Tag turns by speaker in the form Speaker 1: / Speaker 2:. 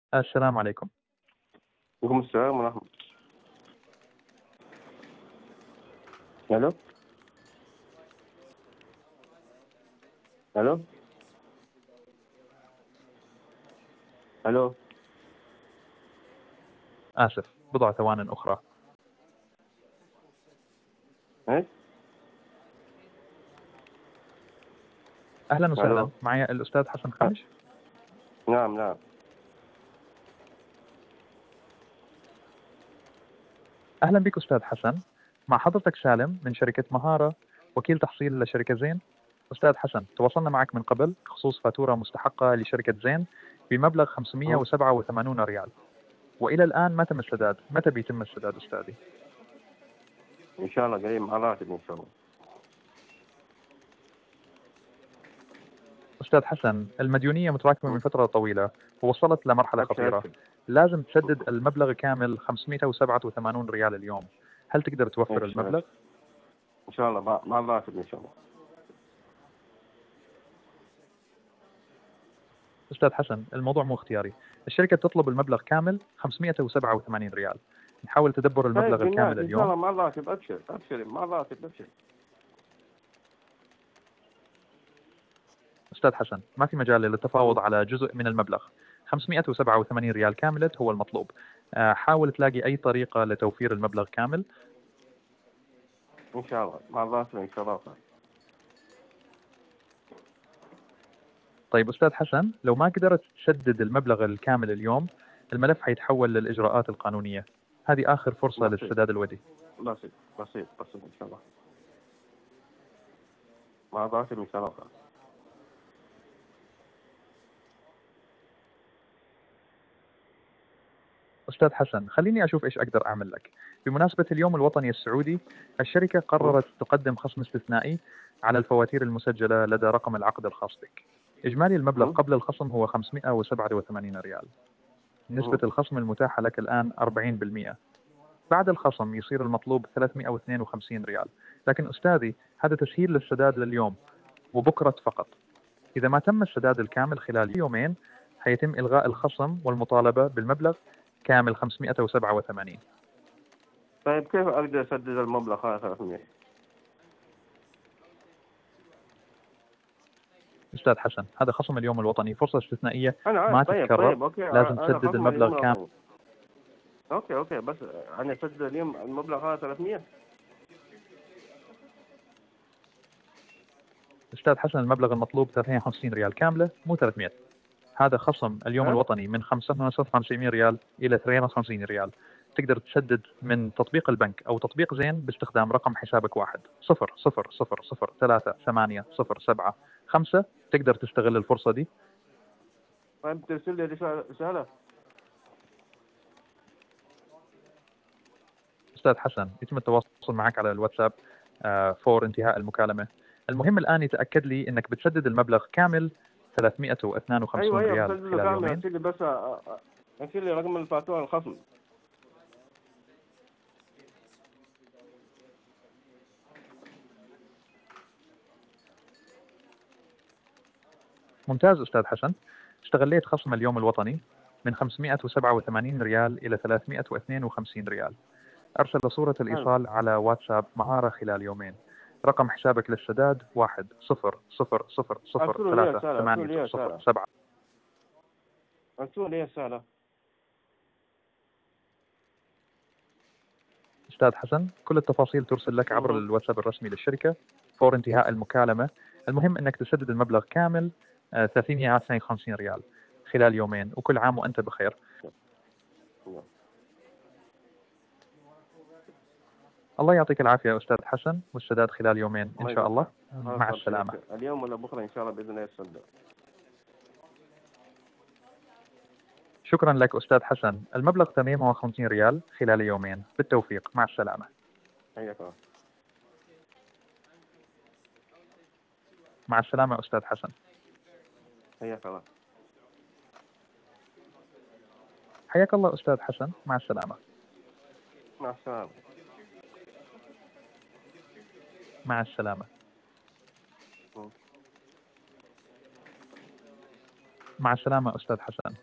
Speaker 1: السلام عليكم.
Speaker 2: وعليكم السلام ورحمة. ألو. ألو. ألو.
Speaker 1: آسف، بضع ثوان أخرى.
Speaker 2: إيش؟
Speaker 1: أهلا وسهلا،
Speaker 2: ألو.
Speaker 1: معي الأستاذ حسن خامش.
Speaker 2: نعم نعم.
Speaker 1: أهلا بك أستاذ حسن، مع حضرتك سالم من شركة مهارة، وكيل تحصيل لشركة زين. أستاذ حسن، تواصلنا معك من قبل بخصوص فاتورة مستحقة لشركة زين بمبلغ 587 ريال، وإلى الآن ما تم السداد. متى بيتم السداد أستاذي؟
Speaker 2: إن شاء الله قريب مع راتب إن شاء الله.
Speaker 1: أستاذ حسن، المديونية متراكمة من فترة طويلة ووصلت لمرحلة
Speaker 2: أبشر
Speaker 1: خطيرة.
Speaker 2: أبشر.
Speaker 1: لازم تسدد المبلغ كامل 587 ريال اليوم. هل تقدر توفر
Speaker 2: أبشر
Speaker 1: المبلغ؟
Speaker 2: أبشر. إن شاء الله مع الراتب إن شاء الله.
Speaker 1: أستاذ حسن، الموضوع مو اختياري. الشركة تطلب المبلغ كامل 587 ريال. نحاول تدبر
Speaker 2: طيب
Speaker 1: المبلغ الكامل
Speaker 2: بالناس إن شاء
Speaker 1: اليوم.
Speaker 2: الله مع الراتب. أبشر أبشر مع الراتب أبشر.
Speaker 1: أستاذ حسن، ما في مجال للتفاوض على جزء من المبلغ. 587 ريال كاملة هو المطلوب. حاول تلاقي أي طريقة لتوفير المبلغ كامل.
Speaker 2: إن شاء الله مع الراتب إن شاء الله.
Speaker 1: طيب أستاذ حسن، لو ما قدرت تسدد المبلغ الكامل اليوم، الملف حيتحول للإجراءات القانونية. هذه آخر فرصة
Speaker 2: بسيط
Speaker 1: للسداد الودي.
Speaker 2: بسيط بسيط بسيط إن شاء الله. مع الراتب إن شاء الله.
Speaker 1: أستاذ حسن، خليني أشوف إيش أقدر أعمل لك. بمناسبة اليوم الوطني السعودي، الشركة قررت تقدم خصم استثنائي على الفواتير المسجلة لدى رقم العقد الخاص بك. إجمالي المبلغ قبل الخصم هو 587 ريال. نسبة الخصم المتاحة لك الآن 40%. بعد الخصم يصير المطلوب 352 ريال. لكن أستاذي، هذا تسهيل للسداد لليوم وبكرة فقط. إذا ما تم السداد الكامل خلال يومين، حيتم إلغاء الخصم والمطالبة بالمبلغ كامل 587.
Speaker 2: طيب كيف أقدر أسدد المبلغ هذا 300؟
Speaker 1: أستاذ حسن، هذا خصم اليوم الوطني، فرصة استثنائية
Speaker 2: أنا
Speaker 1: ما
Speaker 2: عارف. طيب
Speaker 1: تتكرر.
Speaker 2: طيب أوكي.
Speaker 1: لازم
Speaker 2: أنا
Speaker 1: تسدد
Speaker 2: خصم
Speaker 1: المبلغ
Speaker 2: اليوم
Speaker 1: كامل.
Speaker 2: الوطني. أوكي بس أنا أسدد اليوم المبلغ هذا 300.
Speaker 1: أستاذ حسن، المبلغ المطلوب 350 ريال كاملة، مو 300. هذا خصم اليوم
Speaker 2: ها؟
Speaker 1: الوطني من 550 ريال إلى 350 ريال. تقدر تسدد من تطبيق البنك أو تطبيق زين باستخدام رقم حسابك 1-000038075. تقدر تستغل الفرصة دي.
Speaker 2: طيب ترسل لي رسالة.
Speaker 1: أستاذ حسن، يتم التواصل معك على الواتساب فور انتهاء المكالمة. المهم الآن يتأكد لي أنك بتسدد المبلغ كامل 352
Speaker 2: أيوة
Speaker 1: ريال
Speaker 2: بسدده
Speaker 1: خلال
Speaker 2: كامل.
Speaker 1: يومين.
Speaker 2: أرسل لي بس أرسل لي رقم الفاتورة الخصم.
Speaker 1: ممتاز أستاذ حسن، استغليت خصم اليوم الوطني من 587 ريال إلى 352 ريال. أرسل صورة
Speaker 2: حلو.
Speaker 1: الإيصال على واتساب مهارة خلال يومين. رقم حسابك للسداد 1-000038075.
Speaker 2: أرسلوا لي رسالة. أرسلوا لي رسالة. أرسلوا لي رسالة.
Speaker 1: أستاذ حسن، كل التفاصيل ترسل لك عبر الواتساب الرسمي للشركة فور انتهاء المكالمة. المهم أنك تسدد المبلغ كامل 352 ريال خلال يومين، وكل عام وأنت بخير. الله يعطيك العافية يا أستاذ حسن، والسداد خلال يومين إن شاء الله. مع السلامة.
Speaker 2: اليوم ولا بكرة إن شاء الله بإذن الله يتصدق.
Speaker 1: شكرا لك أستاذ حسن. المبلغ 350 ريال خلال يومين. بالتوفيق، مع السلامة.
Speaker 2: حياك الله.
Speaker 1: مع السلامة أستاذ حسن.
Speaker 2: حياك الله.
Speaker 1: حياك الله أستاذ حسن، مع السلامة.
Speaker 2: مع السلامة.
Speaker 1: مع السلامة. مع السلامة أستاذ حسن.